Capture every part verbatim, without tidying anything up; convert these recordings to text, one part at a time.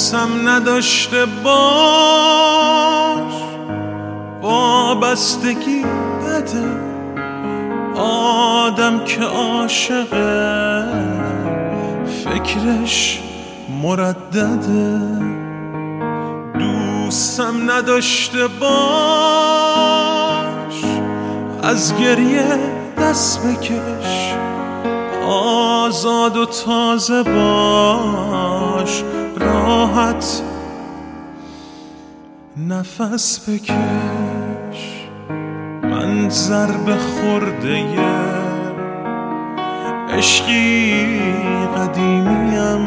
دوستم نداشته باش، وابستگی بده. آدم که عاشقه فکرش مردده. دوستم نداشته باش، از گریه دست بکش. آزاد و تازه باش، راحت نفس بکش. من ضربه خورده عشقی قدیمیم،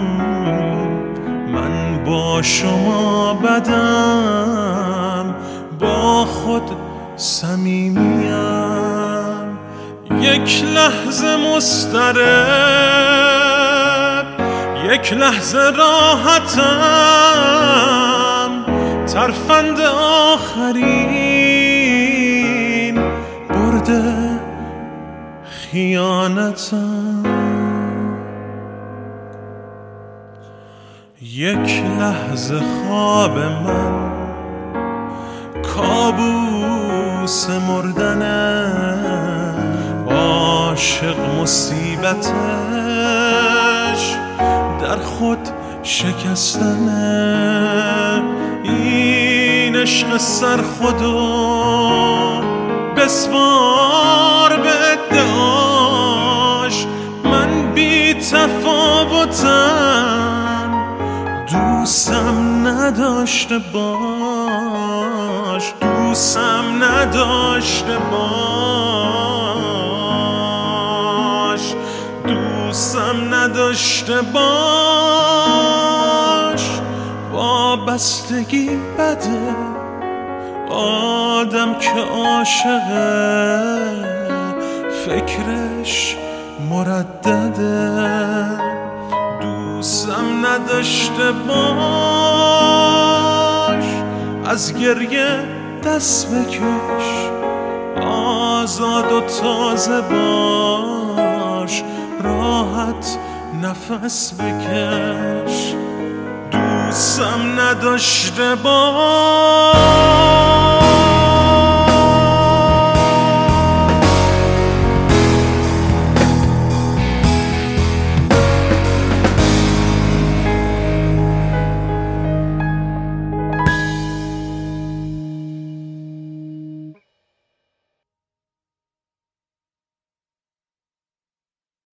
من با شما بدم، با خود صمیمیم. یک لحظه مضطرب، یک لحظه راحتم، ترفند آخرین برده خیانتم. یک لحظه خواب من کابوس مردنه، عاشق مصیبتش در خود شکستنه. این عشق سر خودو بسپار به ادعاش، من بی تفاوتم. دوستم نداشته باش، دوستم نداشته باش، دوستم نداشته باش. وابستگی بده. آدم که عاشقه فکرش مردده. دوستم نداشته باش، از گریه دست بکش. آزاد و تازه باش، راحت نفس بکش. دوستم نداشته باش.